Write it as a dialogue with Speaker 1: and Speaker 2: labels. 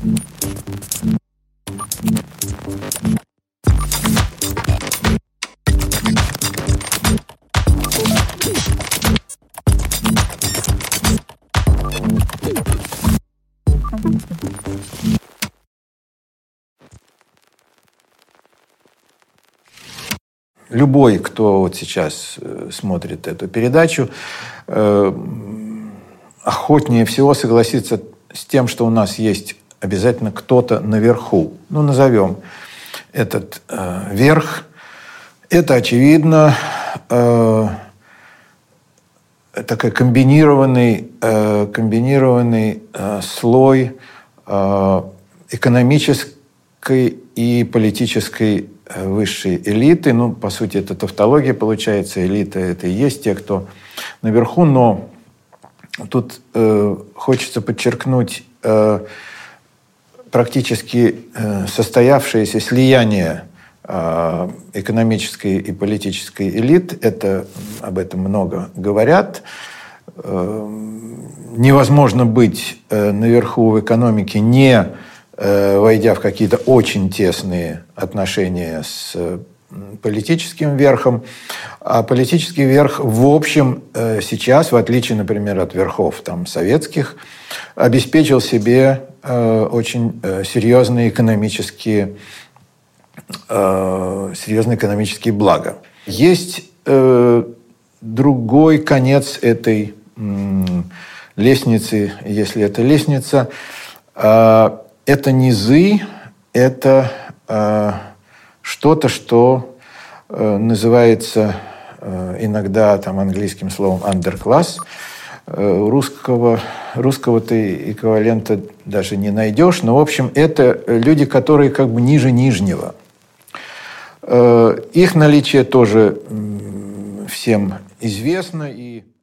Speaker 1: Любой, кто вот сейчас смотрит эту передачу, охотнее всего согласится с тем, что у нас есть обязательно кто-то наверху. Ну, назовем этот верх. Это, очевидно, такой комбинированный слой экономической и политической высшей элиты. Ну, по сути, это тавтология получается. Элита – это и есть те, кто наверху. Но тут хочется подчеркнуть практически состоявшееся слияние экономической и политической элит. Об этом много говорят. Невозможно быть наверху в экономике, не войдя в какие-то очень тесные отношения с политическим верхом. А политический верх, в общем, сейчас, в отличие, например, от верхов там, советских, обеспечил себе очень серьезные экономические блага. Есть другой конец этой лестницы, если это лестница. Это низы, это что-то, что называется иногда там, английским словом underclass. Русского-то эквивалента даже не найдешь. Но, в общем, это люди, которые как бы ниже нижнего. Их наличие тоже всем известно. И